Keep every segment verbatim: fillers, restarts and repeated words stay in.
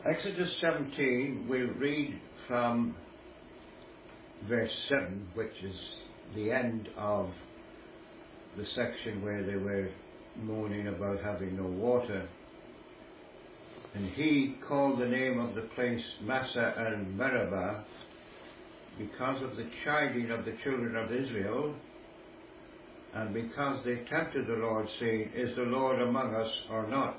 Exodus seventeen, we'll read from verse seven, which is the end of the section where they were moaning about having no water. And he called the name of the place Massah and Meribah because of the chiding of the children of Israel, and because they tempted the Lord, saying, Is the Lord among us or not?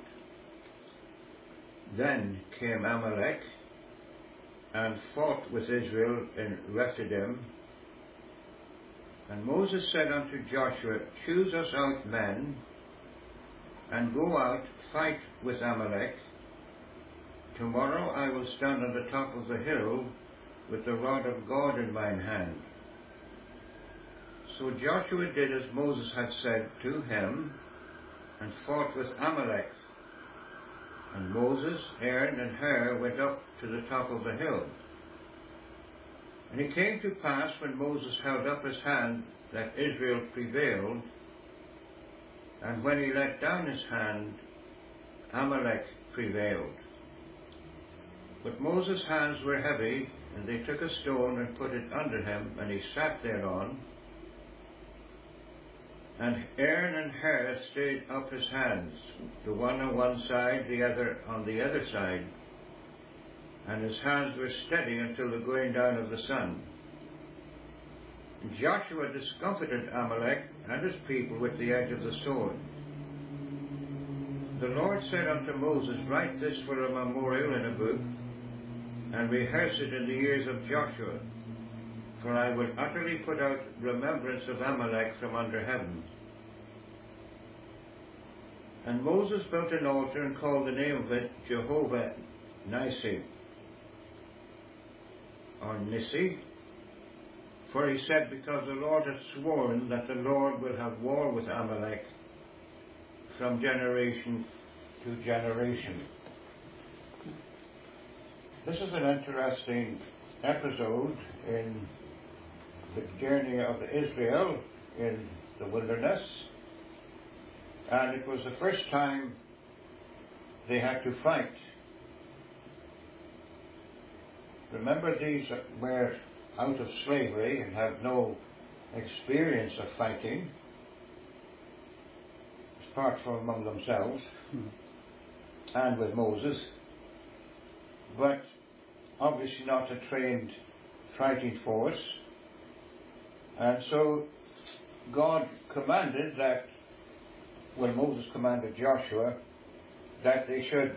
Then came Amalek and fought with Israel in Rephidim. And Moses said unto Joshua, Choose us out men, and go out, fight with Amalek. Tomorrow I will stand on the top of the hill with the rod of God in mine hand. So Joshua did as Moses had said to him, and fought with Amalek. And Moses, Aaron, and Hur went up to the top of the hill. And it came to pass, when Moses held up his hand, that Israel prevailed. And when he let down his hand, Amalek prevailed. But Moses' hands were heavy, and they took a stone and put it under him, and he sat thereon. And Aaron and Hur stayed up his hands, the one on one side, the other on the other side. And his hands were steady until the going down of the sun. And Joshua discomfited Amalek and his people with the edge of the sword. The Lord said unto Moses, Write this for a memorial in a book, and rehearse it in the ears of Joshua, for I will utterly put out remembrance of Amalek from under heaven. And Moses built an altar and called the name of it Jehovah Nissi, or Nissi, for he said, Because the Lord hath sworn that the Lord will have war with Amalek from generation to generation. This is an interesting episode in the journey of Israel in the wilderness, and it was the first time they had to fight. Remember, these were out of slavery and had no experience of fighting, apart from among themselves hmm. and with Moses, but obviously not a trained fighting force. And so God commanded that, when Moses commanded Joshua, that they should,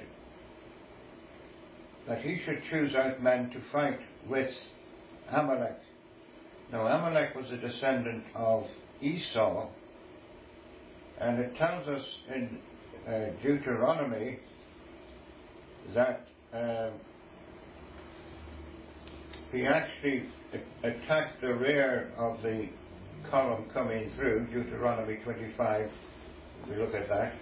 that he should choose out men to fight with Amalek. Now Amalek was a descendant of Esau, and it tells us in uh, Deuteronomy that uh, he actually attacked the rear of the column coming through, Deuteronomy twenty-five. We look at that.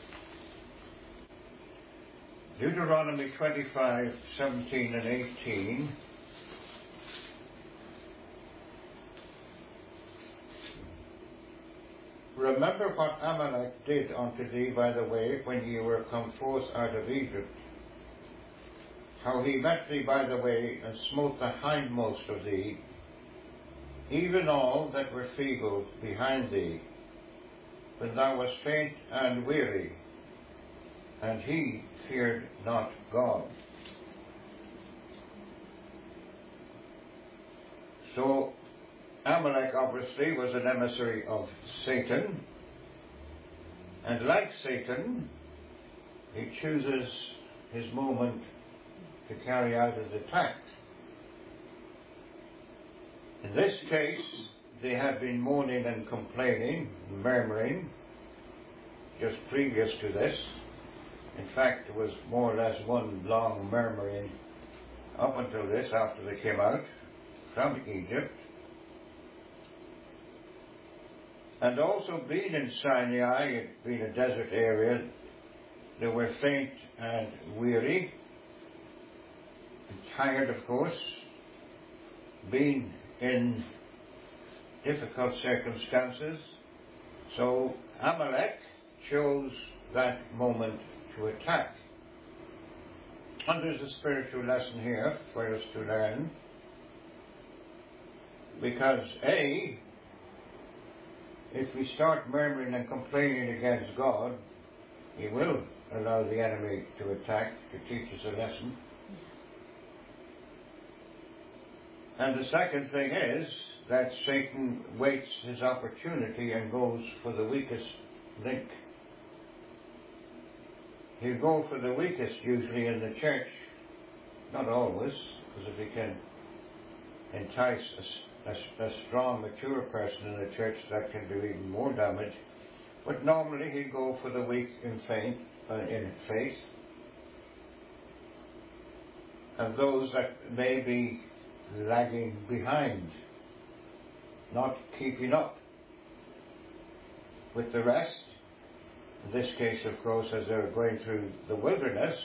Deuteronomy twenty-five, seventeen and eighteen. Remember what Amalek did unto thee by the way when ye were come forth out of Egypt, how he met thee by the way and smote the hindmost of thee, even all that were feeble behind thee, when thou wast faint and weary, and he feared not God. So Amalek obviously was an emissary of Satan, and like Satan, he chooses his moment to carry out his attack. In this case, they had been moaning and complaining, murmuring, just previous to this. In fact, it was more or less one long murmuring up until this, after they came out from Egypt. And also being in Sinai, it being a desert area, they were faint and weary, and tired, of course, being in difficult circumstances. So Amalek chose that moment to attack. And there's a spiritual lesson here for us to learn. Because A, if we start murmuring and complaining against God, He will allow the enemy to attack, to teach us a lesson. And the second thing is that Satan waits his opportunity and goes for the weakest link. He'll go for the weakest usually in the church, not always, because if he can entice a, a, a strong, mature person in the church, that can do even more damage. But normally he'll go for the weak in faith, uh, in faith, and those that may be lagging behind, not keeping up with the rest. In this case, of course, as they're going through the wilderness.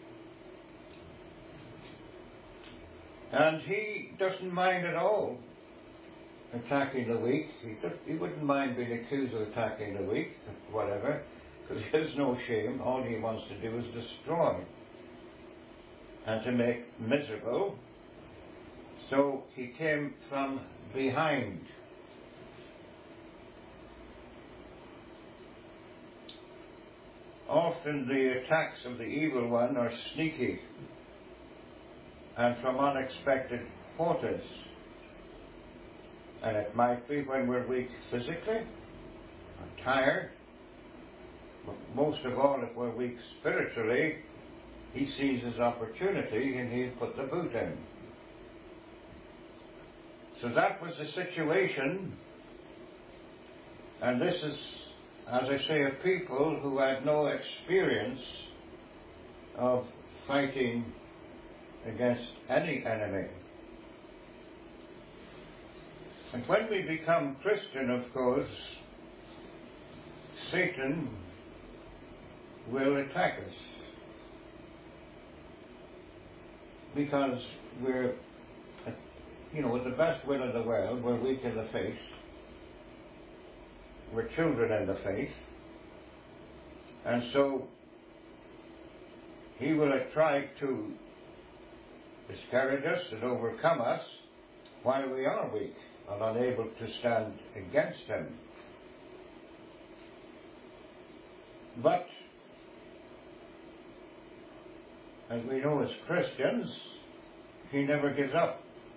And he doesn't mind at all attacking the weak. He, does, he wouldn't mind being accused of attacking the weak, whatever, because he has no shame. All he wants to do is destroy and to make miserable. So he came from behind. Often the attacks of the evil one are sneaky and from unexpected quarters. And it might be when we're weak physically, or tired, but most of all if we're weak spiritually, he sees his opportunity and he'll put the boot in. So that was the situation, and this is, as I say, of people who had no experience of fighting against any enemy. And when we become Christian, of course, Satan will attack us. Because we're, you know, with the best will in the world, we're weak in the faith. We're children in the faith. And so he will try to discourage us and overcome us while we are weak and unable to stand against him. But, as we know as Christians, he never gives up.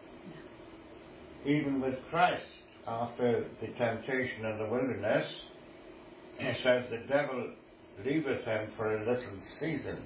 Even with Christ, after the temptation in the wilderness, he says the devil leaveth him for a little season.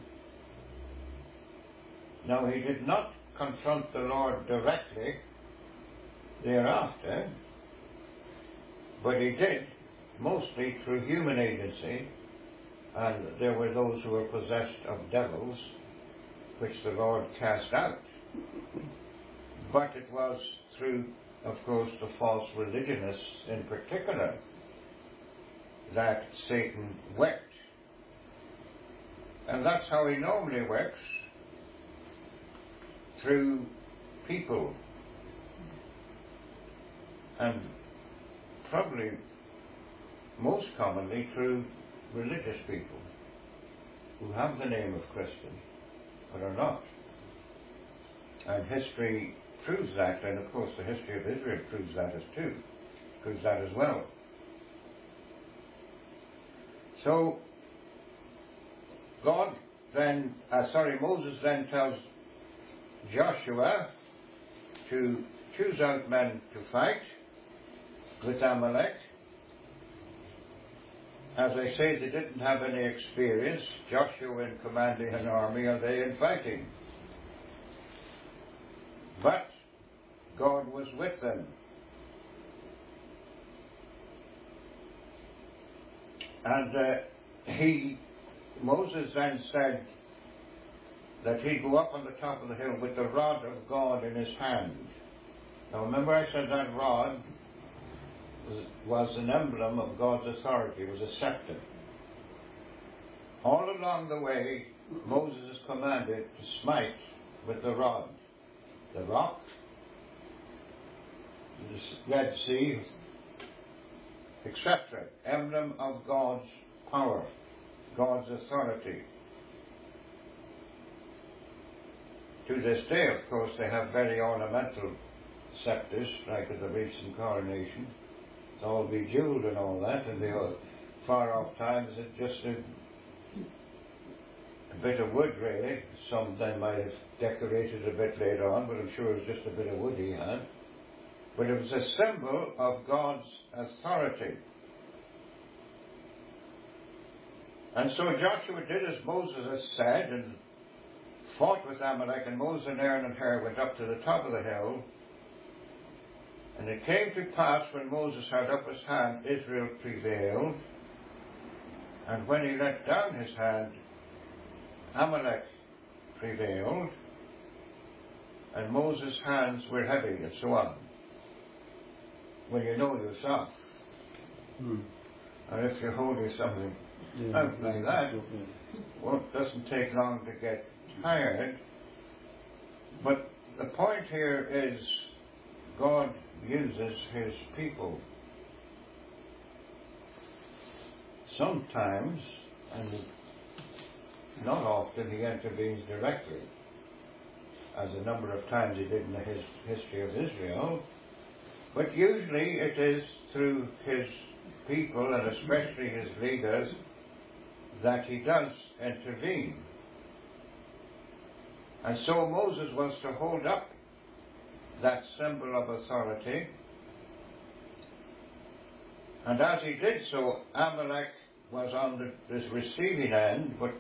Now, he did not confront the Lord directly thereafter, but he did, mostly through human agency, and there were those who were possessed of devils, which the Lord cast out. But it was through, of course, the false religionists in particular that Satan worked. And that's how he normally works, through people. And probably most commonly through religious people who have the name of Christian but are not. And history proves that, and of course the history of Israel proves that as too, proves that as well. So God then, uh, sorry, Moses then tells Joshua to choose out men to fight with Amalek. As I say, they didn't have any experience. Joshua in commanding an army, and they in fighting. But God was with them. And uh, he, Moses then said that he'd go up on the top of the hill with the rod of God in his hand. Now remember I said that rod was, was an emblem of God's authority. It was a scepter. All along the way, Moses is commanded to smite with the rod. The rock, the Red Sea, et cetera. Emblem of God's power, God's authority. to this day, of course, they have very ornamental scepters, like at the recent coronation. It's all bejeweled and all that, and the far off times it's just a, a bit of wood, really. Some then might have decorated a bit later on, but I'm sure it was just a bit of wood he had. But it was a symbol of God's authority. And so Joshua did as Moses had said and fought with Amalek, and Moses and Aaron and Hur went up to the top of the hill. And it came to pass when Moses had up his hand, Israel prevailed. And when he let down his hand, Amalek prevailed. And Moses' hands were heavy, and so on. Well, you know yourself. Hmm. And if you hold something yeah, out like that, well, it doesn't take long to get tired. But the point here is God uses his people. Sometimes, and not often, he intervenes directly, as a number of times he did in the his history of Israel. But usually it is through his people, and especially his leaders, that he does intervene. And so Moses was to hold up that symbol of authority. And as he did so, Amalek was on the, this receiving end, but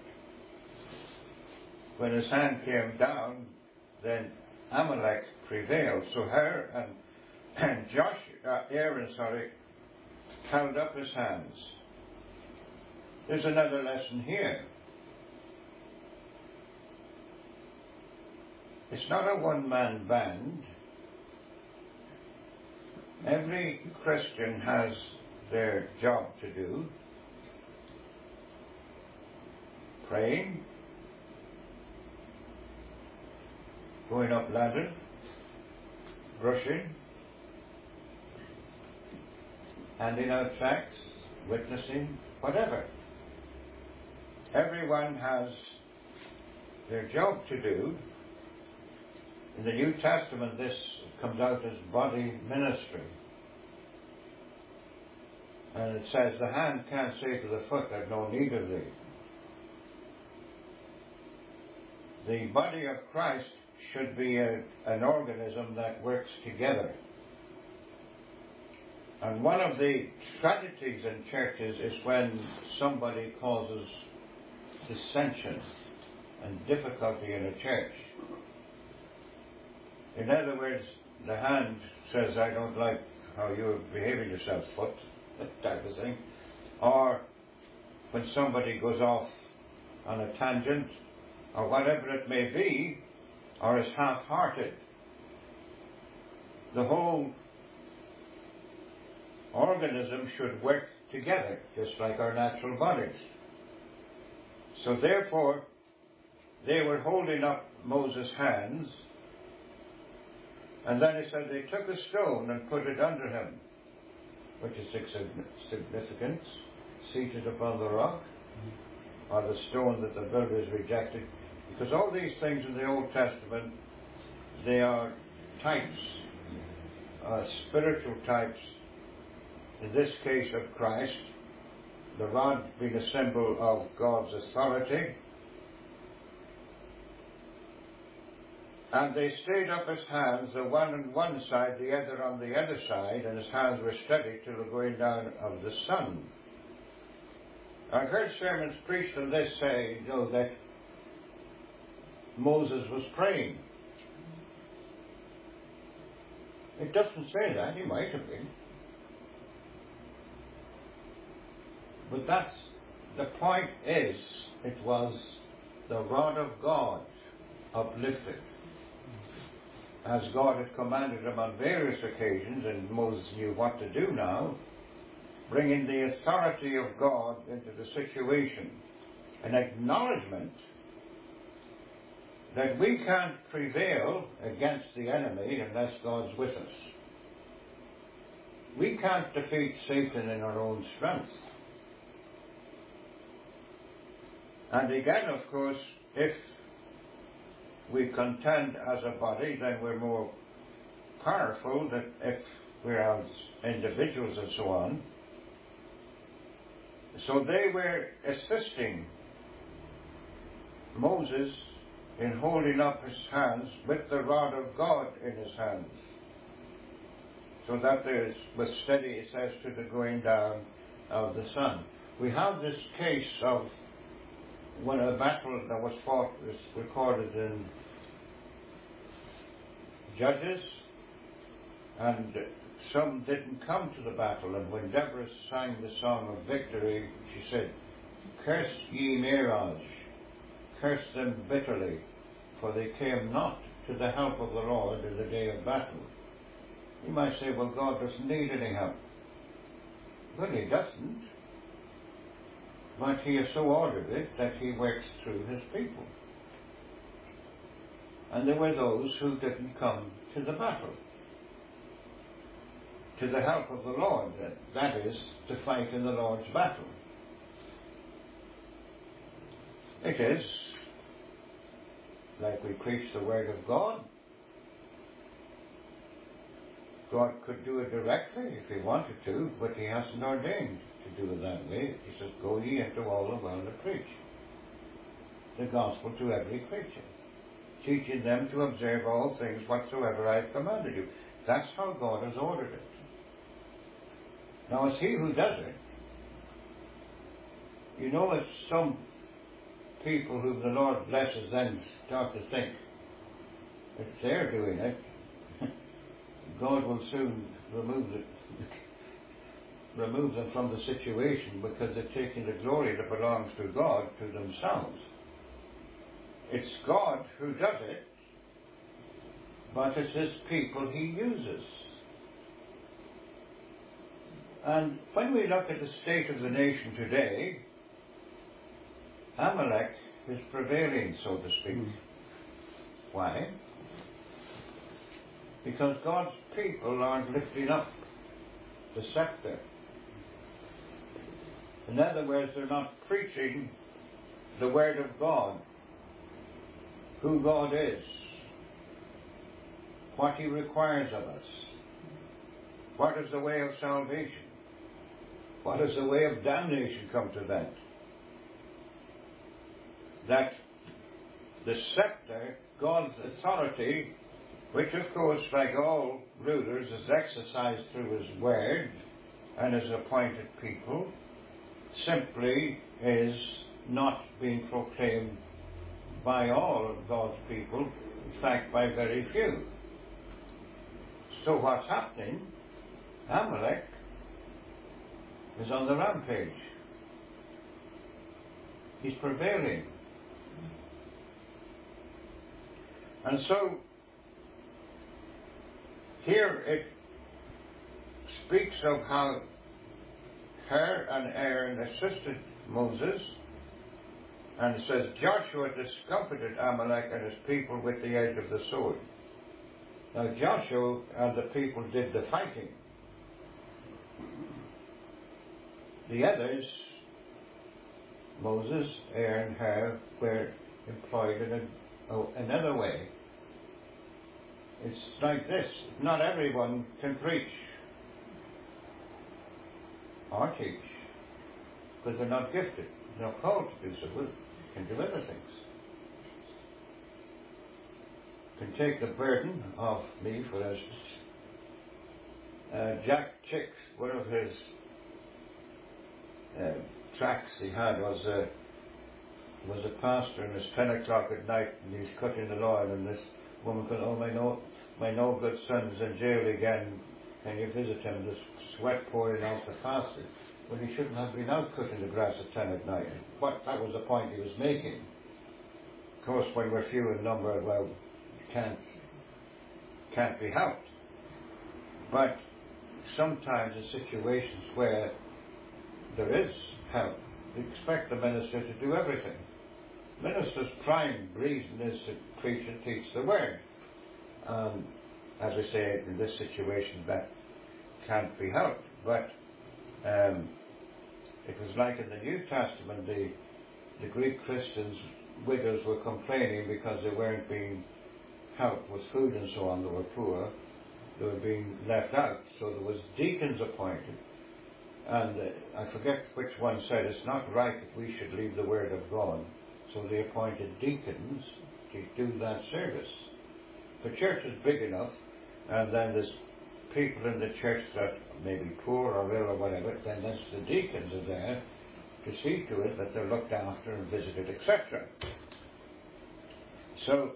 when his hand came down, then Amalek prevailed. So Hur and, and Josh, uh, Aaron, sorry, held up his hands. There's another lesson here. It's not a one-man band. Every Christian has their job to do. Praying, going up ladder, brushing, handing out tracts, witnessing, whatever. Everyone has their job to do. In the New Testament, this comes out as body ministry. And it says, the hand can't say to the foot, I've no need of thee. The body of Christ should be a, an organism that works together. And one of the tragedies in churches is when somebody causes dissension and difficulty in a church. In other words, the hand says, I don't like how you're behaving yourself, foot, that type of thing. Or when somebody goes off on a tangent, or whatever it may be, or is half-hearted. The whole organism should work together, just like our natural bodies. So therefore, they were holding up Moses' hands, and then he said they took a stone and put it under him, which is significant, seated upon the rock, or the stone that the builders rejected. Because all these things in the Old Testament, they are types, uh, spiritual types, in this case of Christ, the rod being a symbol of God's authority. And they stayed up his hands, the one on one side, the other on the other side, and his hands were steady till the going down of the sun. I've heard sermons preached on this say, you know, that Moses was praying. It doesn't say that. He might have been. But that's, the point is, it was the rod of God uplifted. As God had commanded him on various occasions, and Moses knew what to do now, bringing the authority of God into the situation. An acknowledgement that we can't prevail against the enemy unless God's with us. We can't defeat Satan in our own strength. And again, of course, if we contend as a body, then we're more powerful than if we're as individuals and so on. So they were assisting Moses in holding up his hands with the rod of God in his hands, so that there was steady, it says, to the going down of the sun. We have this case of when a battle that was fought was recorded in Judges, and some didn't come to the battle, and when Deborah sang the song of victory, she said, "Curse ye Meroz, curse them bitterly, for they came not to the help of the Lord in the day of battle." You might say, well, God doesn't need any help. Well, he doesn't. But he has so ordered it that he works through his people. And there were those who didn't come to the battle, to the help of the Lord, that is, to fight in the Lord's battle. It is like we preach the Word of God. God could do it directly if he wanted to, but he hasn't ordained to do it that way. He says, "Go ye into all the world and preach the gospel to every creature, teaching them to observe all things whatsoever I have commanded you." That's how God has ordered it. Now it's he who does it. You know, it's some people whom the Lord blesses then start to think if they're doing it, God will soon remove it, remove them from the situation, because they're taking the glory that belongs to God to themselves. It's God who does it, but it's his people he uses. And when we look at the state of the nation today, Amalek is prevailing, so to speak. Mm. Why? Because God's people aren't lifting up the scepter. In other words, they're not preaching the Word of God, who God is, what he requires of us, what is the way of salvation, what is the way of damnation come to that. That the scepter, God's authority, which of course, like all rulers, is exercised through his word and his appointed people, simply is not being proclaimed by all of God's people, in fact by very few. So what's happening? Amalek is on the rampage. He's prevailing. And so here it speaks of how Hur and Aaron assisted Moses, and it says Joshua discomfited Amalek and his people with the edge of the sword. Now Joshua and the people did the fighting. The others, Moses, Aaron, Hur, were employed in a, oh, another way. It's like this. Not everyone can preach or teach, because they're not gifted. They're not called to do so. They can do other things. Can take the burden off me, for instance. Uh, Jack Chick, one of his uh, tracks he had was a, was a pastor, and it's ten o'clock at night, and he's cutting the lawn, and this woman goes, "Oh, my no, my no good son's in jail again. Can you visit him?" There's sweat pouring out the pastor. Well, he shouldn't have been out cutting the grass at ten at night. But that was the point he was making. Of course, when we're few in number, well, it can't, can't be helped. But sometimes in situations where there is help, we expect the minister to do everything. The minister's prime reason is to preach and teach the word. Um, as I say, in this situation that can't be helped. But um, it was like in the New Testament, the, the Greek Christians widows were complaining because they weren't being helped with food and so on. They were poor. They were being left out. So there was deacons appointed. And uh, I forget which one said it's not right that we should leave the word of God. So they appointed deacons to do that service. The church is big enough, and then there's people in the church that may be poor or ill or whatever, then that's the deacons are there to see to it that they're looked after and visited, et cetera. So,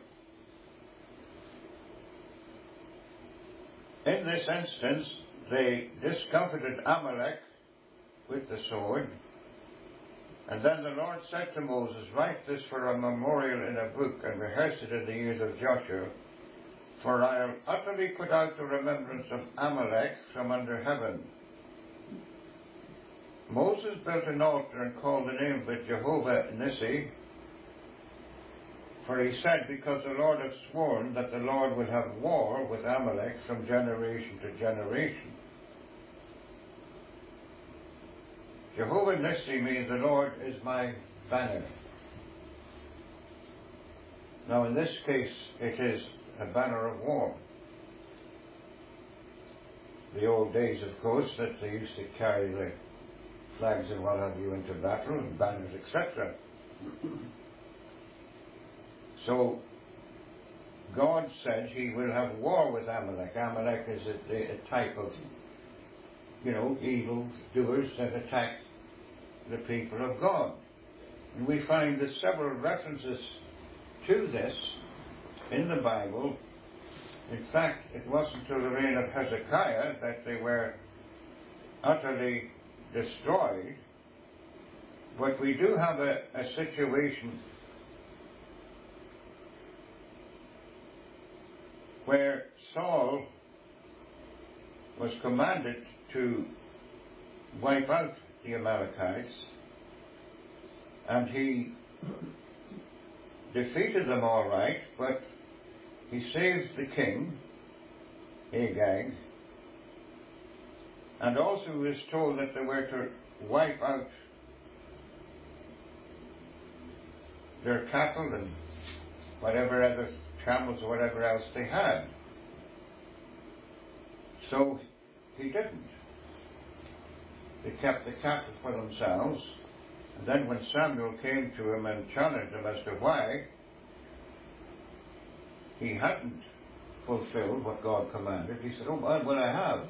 in this instance, they discomfited Amalek with the sword, and then the Lord said to Moses, write this for a memorial in a book and rehearse it in the ears of Joshua, for I'll utterly put out the remembrance of Amalek from under heaven. Moses built an altar and called the name of it Jehovah Nissi, for he said, because the Lord has sworn that the Lord will have war with Amalek from generation to generation. Jehovah Nissi means the Lord is my banner. Now in this case it is a banner of war. The old days, of course, that they used to carry the flags and what have you into battle and banners, et cetera. So God said he will have war with Amalek. Amalek is a, a type of, you know, evil doers that attack the people of God. And we find there's several references to this in the Bible. In fact, it wasn't until the reign of Hezekiah that they were utterly destroyed. But we do have a, a situation where Saul was commanded to wipe out the Amalekites, and he defeated them all right, but he saved the king, Agag, and also he was told that they were to wipe out their cattle and whatever other camels or whatever else they had. So he didn't. They kept the cattle for themselves, and then when Samuel came to him and challenged him as to why he hadn't fulfilled what God commanded, he said, oh, well, I have.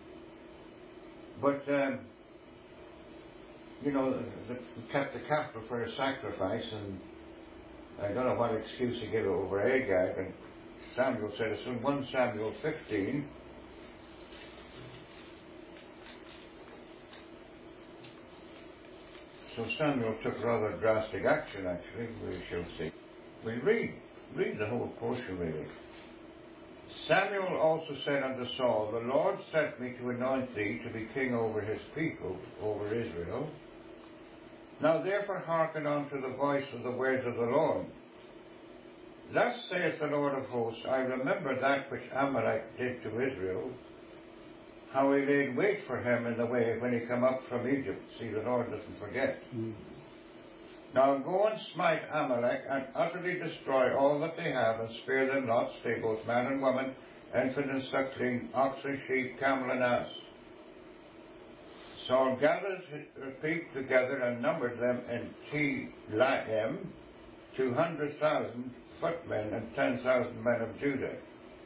But, um, you know, the, the, kept the cattle for a sacrifice, and I don't know what excuse he gave over Agag, and Samuel said, it's in First Samuel fifteen, so Samuel took rather drastic action, actually, we shall see. We read, read the whole portion, really. Samuel also said unto Saul, the Lord sent me to anoint thee to be king over his people, over Israel. Now therefore hearken unto the voice of the words of the Lord. Thus saith the Lord of hosts, I remember that which Amalek did to Israel, how he laid wait for him in the way when he came up from Egypt. See, the Lord doesn't forget. Mm. Now go and smite Amalek, and utterly destroy all that they have, and spare them not, stay both man and woman, infant and suckling, ox and sheep, camel and ass. Saul gathered his people together and numbered them in Telaim, two hundred thousand footmen and ten thousand men of Judah.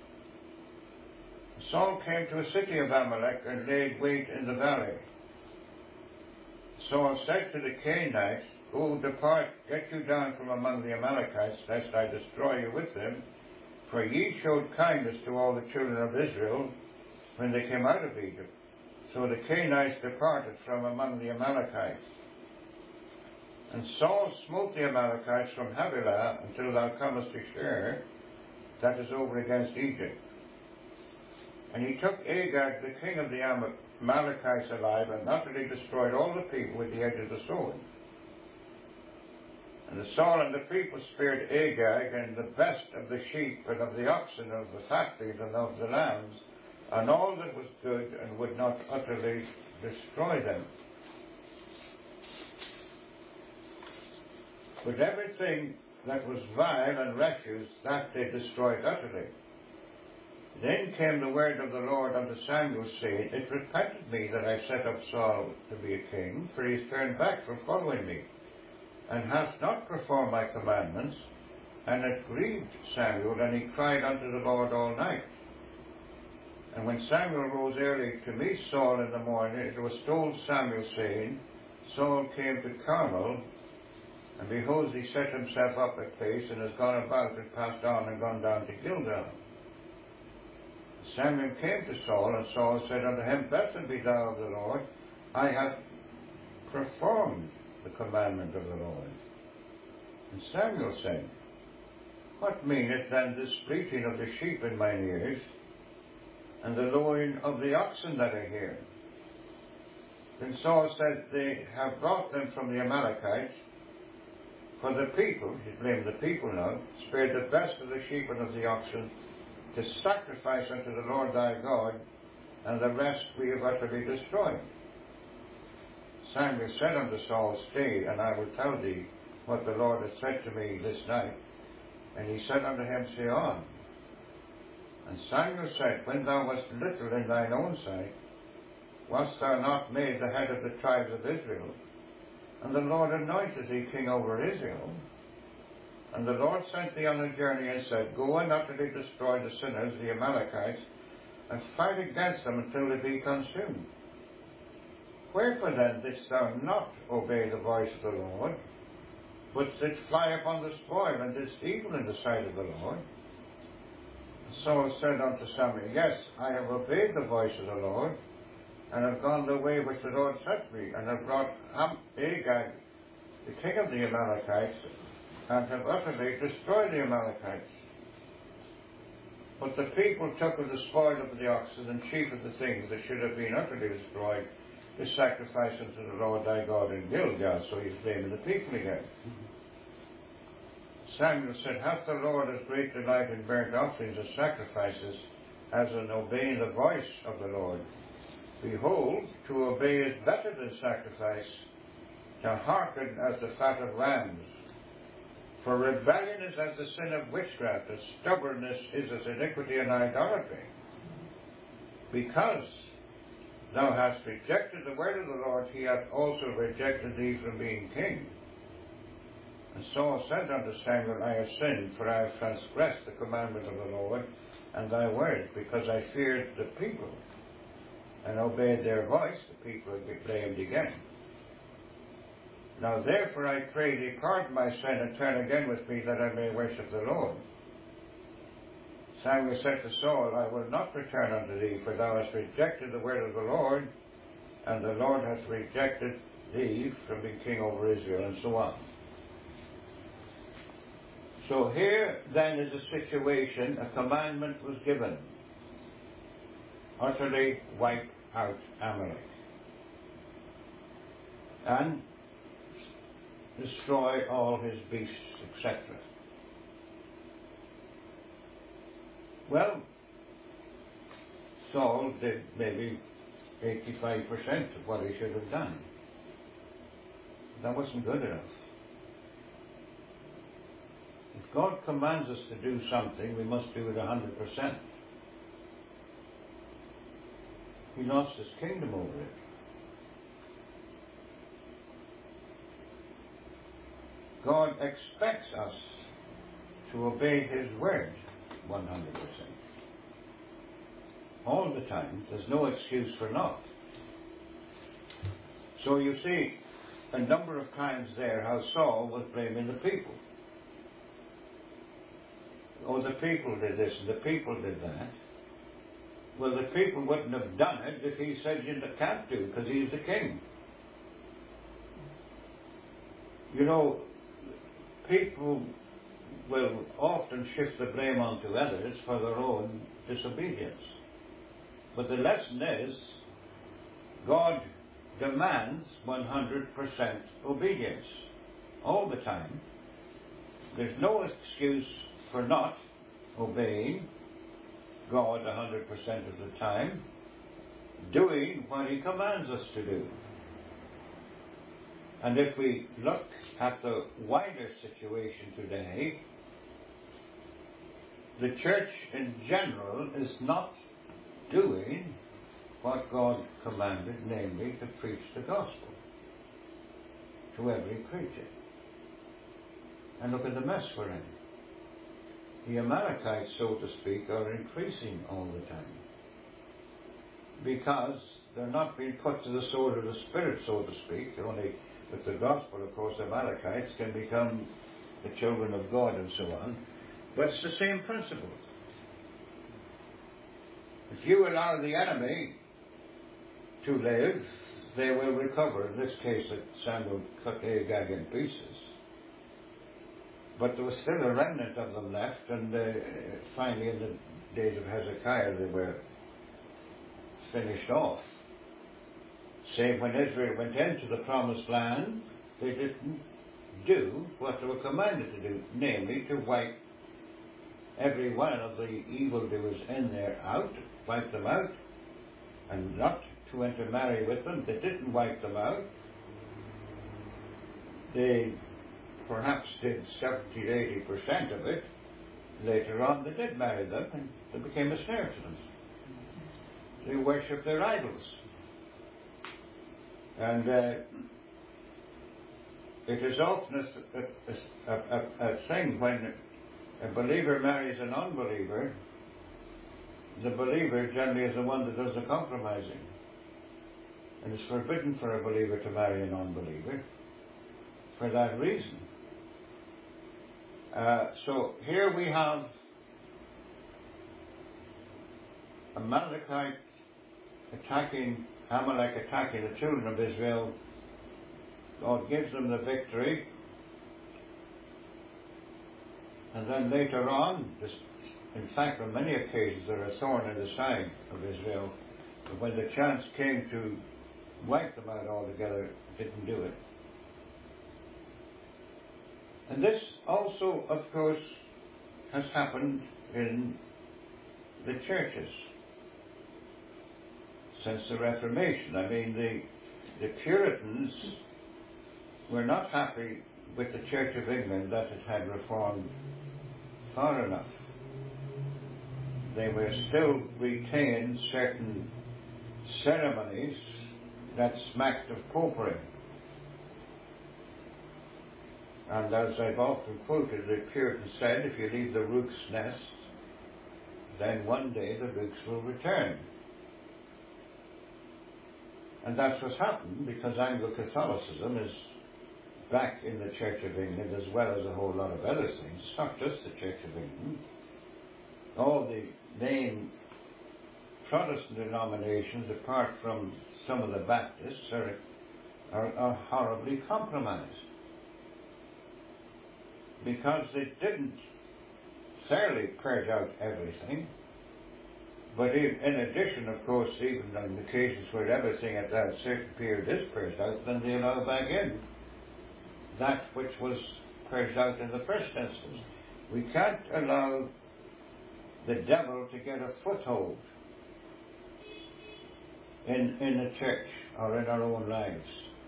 Saul came to a city of Amalek and laid wait in the valley. Saul said to the Canaanites, Go, depart, get you down from among the Amalekites, lest I destroy you with them, for ye showed kindness to all the children of Israel when they came out of Egypt. So the Canaanites departed from among the Amalekites. And Saul smote the Amalekites from Havilah until thou comest to Shur, that is over against Egypt. And he took Agag, the king of the Amalekites, alive, and utterly destroyed all the people with the edge of the sword. And the Saul and the people spared Agag, and the best of the sheep, and of the oxen, and of the fatlings, and of the lambs, and all that was good, and would not utterly destroy them. But everything that was vile and refuse, that they destroyed utterly. Then came the word of the Lord unto Samuel, saying, It repented me that I set up Saul to be a king, for he is turned back from following me, and hath not performed my commandments. And it grieved Samuel, and he cried unto the Lord all night. And when Samuel rose early to meet Saul in the morning, it was told Samuel, saying, Saul came to Carmel, and behold, he set himself up a place, and has gone about, and passed on, and gone down to Gilgal. Samuel came to Saul, and Saul said unto him, Blessed be thou of the Lord, I have performed the commandment of the Lord. And Samuel said, What meaneth then this bleating of the sheep in mine ears, and the lowing of the oxen that I hear? Then Saul said, They have brought them from the Amalekites, for the people, he blamed the people now, spared the best of the sheep and of the oxen, to sacrifice unto the Lord thy God, and the rest we have utterly destroyed. Samuel said unto Saul, Stay, and I will tell thee what the Lord hath said to me this night. And he said unto him, Say on. And Samuel said, When thou wast little in thine own sight, wast thou not made the head of the tribes of Israel? And the Lord anointed thee king over Israel. And the Lord sent thee on a journey, and said, Go and utterly destroy the sinners, the Amalekites, and fight against them until they be consumed. Wherefore then didst thou not obey the voice of the Lord, but didst fly upon the spoil, and didst evil in the sight of the Lord? And Saul said unto Samuel, Yes, I have obeyed the voice of the Lord, and have gone the way which the Lord sent me, and have brought Agag, the king of the Amalekites, and have utterly destroyed the Amalekites. But the people took of the spoil of the oxen, and chief of the things that should have been utterly destroyed, to sacrifice unto the Lord thy God in Gilgal. So he's blaming the people again. Mm-hmm. Samuel said, Hath the Lord as great delight in burnt offerings and sacrifices as in obeying the voice of the Lord? Behold, to obey is better than sacrifice, to hearken as the fat of rams. For rebellion is as the sin of witchcraft, and stubbornness is as iniquity and idolatry. Because thou hast rejected the word of the Lord, he hath also rejected thee from being king. And Saul said unto Samuel, I have sinned, for I have transgressed the commandment of the Lord and thy word, because I feared the people, and obeyed their voice. The people are blamed again. Now therefore I pray thee, pardon my sin, and turn again with me, that I may worship the Lord. Samuel said to Saul, I will not return unto thee, for thou hast rejected the word of the Lord, and the Lord hath rejected thee from being king over Israel, and so on. So here then is a situation, a commandment was given. Utterly wipe out Amalek. And destroy all his beasts, et cetera. Well, Saul did maybe eighty-five percent of what he should have done. That wasn't good enough. If God commands us to do something, we must do it one hundred percent. He lost his kingdom over it. God expects us to obey his word one hundred percent. All the time. There's no excuse for not. So you see a number of times there how Saul was blaming the people. Oh, the people did this and the people did that. Well, the people wouldn't have done it if he said you can't do, because he's the king. You know, people will often shift the blame onto others for their own disobedience. But the lesson is, God demands one hundred percent obedience all the time. There's no excuse for not obeying God one hundred percent of the time, doing what he commands us to do. And if we look at the wider situation today, the church in general is not doing what God commanded, namely to preach the gospel to every creature. And look at the mess we're in. The Amalekites, so to speak, are increasing all the time, because they're not being put to the sword of the Spirit, so to speak. Only with the gospel, of course, Amalekites can become the children of God and so on. But it's the same principle. If you allow the enemy to live, they will recover. In this case, that Samuel cut Agag in pieces. But there was still a remnant of them left, and uh, finally in the days of Hezekiah they were finished off. Save when Israel went into the promised land, they didn't do what they were commanded to do, namely to wipe every one of the evildoers in there out, wipe them out, and not to intermarry with them. They didn't wipe them out. They perhaps did seventy to eighty percent of it. Later on they did marry them, and they became a snare to them. They worshipped their idols. And uh, it is often a, a, a, a thing when a believer marries an unbeliever, the believer generally is the one that does the compromising. And it's forbidden for a believer to marry an unbeliever for that reason. Uh, so here we have Amalekite attacking, Amalek attacking the children of Israel. God gives them the victory. And then later on, this, in fact on many occasions, they're a thorn in the side of Israel. But when the chance came to wipe them out altogether, didn't do it. And this also, of course, has happened in the churches since the Reformation. I mean, the, the Puritans were not happy with the Church of England that it had reformed far enough. They were still retained certain ceremonies that smacked of popery. And as I've often quoted, the Puritans said, if you leave the rook's nest, then one day the rooks will return. And that's what's happened, because Anglo-Catholicism is back in the Church of England, as well as a whole lot of other things. It's not just the Church of England. All the main Protestant denominations, apart from some of the Baptists, are, are, are horribly compromised, because they didn't thoroughly purge out everything. But in addition, of course, even on occasions where everything at that certain period is purged out, then they allow back in that which was purged out in the first instance. We can't allow the devil to get a foothold in, in the church or in our own lives.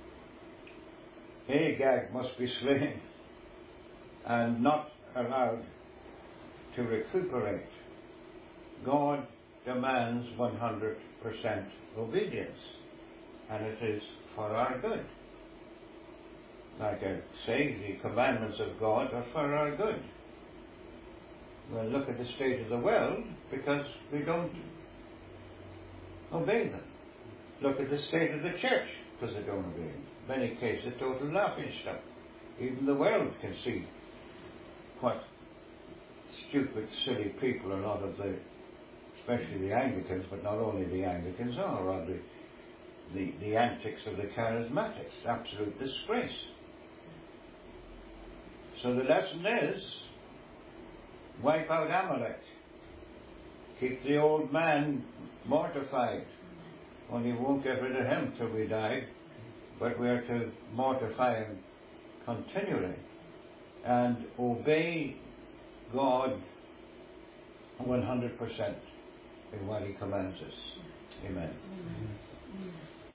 Agag must be slain and not allowed to recuperate. God demands one hundred percent obedience, and it is for our good. Like I say, the commandments of God are for our good. Well, look at the state of the world, because we don't obey them. Look at the state of the church, because they don't obey them. In many cases, total laughing stock. Even the world can see what stupid, silly people a lot of the, especially the Anglicans, but not only the Anglicans are, or the, the, the antics of the charismatics. Absolute disgrace. So the lesson is, wipe out Amalek. Keep the old man mortified. Only we won't get rid of him till we die, but we are to mortify him continually and obey God one hundred percent in what he commands us. Amen.